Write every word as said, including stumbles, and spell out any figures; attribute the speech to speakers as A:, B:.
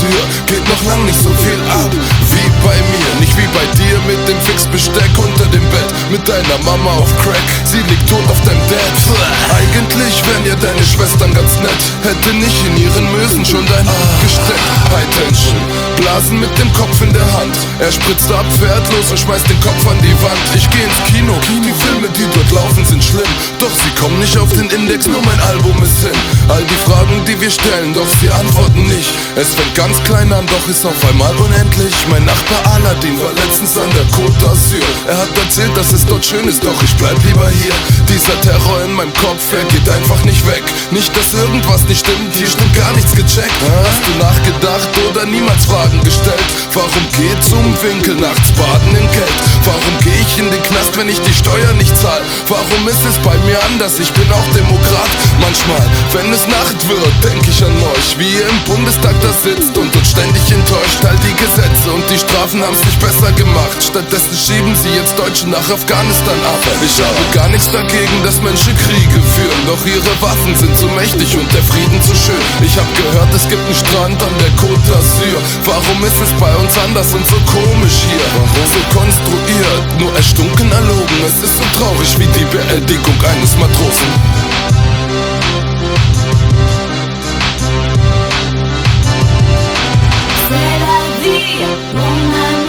A: d'Azur geht noch lang nicht so viel ab wie bei mir, nicht wie bei dir mit dem Fixbesteck unter dem Bett, mit deiner Mama auf Crack, sie liegt tot auf deinem Dad. Eigentlich wären ja deine Schwestern ganz nett, hätte nicht in ihren Mösen schon dein Hand gesteckt. High Tension, Blasen mit dem Kopf in der Hand, er spritzt ab, fährt los und schmeißt den Kopf an die Wand. Ich geh ins Kino, die Filme, die dort laufen, sind schlimm, doch sie kommen nicht auf den Index, nur mein Album ist hin. All die Fragen, die wir stellen, doch sie antworten nicht. Es fängt ganz klein an, doch ist auf einmal unendlich. Mein Nachbar Aladdin war letztens an der Côte d'Azur. Er hat erzählt, dass es dort schön ist, doch ich bleib lieber hier. Dieser Terror in meinem Kopf, er geht einfach nicht weg. Nicht, dass irgendwas nicht stimmt, hier stimmt gar nichts gecheckt. Hast du nachgedacht oder niemals Fragen gestellt? Warum geht zum Winkel nachts baden in Geld? Warum geh ich in den Knast, wenn ich die Steuer nicht zahl? Warum ist es bei mir anders? Ich bin auch Demokrat. Manchmal, wenn es Nacht wird, denk ich an euch, wie ihr im Bundestag da sitzt und uns ständig enttäuscht. All die Gesetze und die Strafen haben's nicht besser gemacht. Stattdessen schieben sie jetzt Deutsche nach Afghanistan ab. Ich habe gar nichts dagegen, dass Menschen Kriege führen, doch ihre Waffen sind zu mächtig und der Frieden zu schön. Ich hab gehört, es gibt einen Strand an der Côte d'Azur. Warum ist es bei uns anders und so komisch hier? Warum so konstruiert, nur erstunken erlogen? Es ist so traurig wie die Beerdigung eines Matrosen.
B: C'est la vie, mon ami.